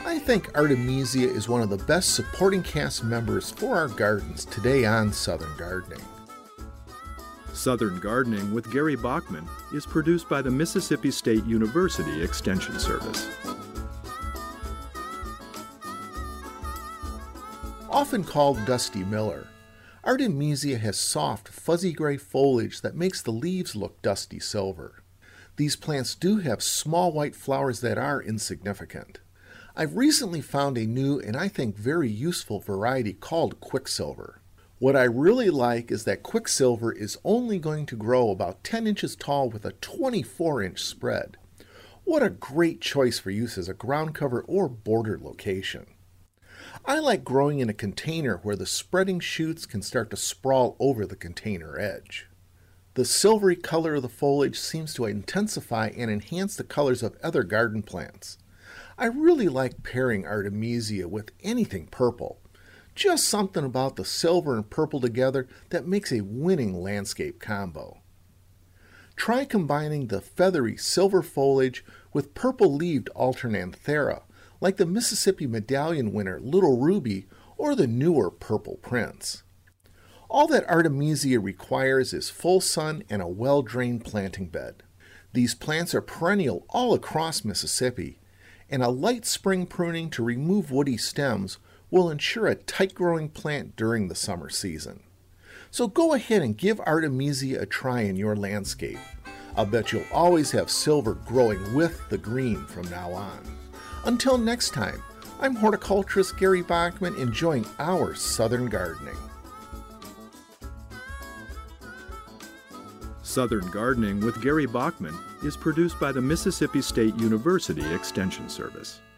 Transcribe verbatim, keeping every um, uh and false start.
I think Artemisia is one of the best supporting cast members for our gardens today on Southern Gardening. Southern Gardening with Gary Bachman is produced by the Mississippi State University Extension Service. Often called Dusty Miller, Artemisia has soft, fuzzy gray foliage that makes the leaves look dusty silver. These plants do have small white flowers that are insignificant. I've recently found a new and I think very useful variety called Quicksilver. What I really like is that Quicksilver is only going to grow about ten inches tall with a twenty-four inch spread. What a great choice for use as a ground cover or border location. I like growing in a container where the spreading shoots can start to sprawl over the container edge. The silvery color of the foliage seems to intensify and enhance the colors of other garden plants. I really like pairing Artemisia with anything purple. Just something about the silver and purple together that makes a winning landscape combo. Try combining the feathery silver foliage with purple-leaved Alternanthera, like the Mississippi Medallion winner Little Ruby or the newer Purple Prince. All that Artemisia requires is full sun and a well-drained planting bed. These plants are perennial all across Mississippi, and a light spring pruning to remove woody stems will ensure a tight-growing plant during the summer season. So go ahead and give Artemisia a try in your landscape. I'll bet you'll always have silver growing with the green from now on. Until next time, I'm horticulturist Gary Bachman enjoying our Southern Gardening. Southern Gardening with Gary Bachman is produced by the Mississippi State University Extension Service.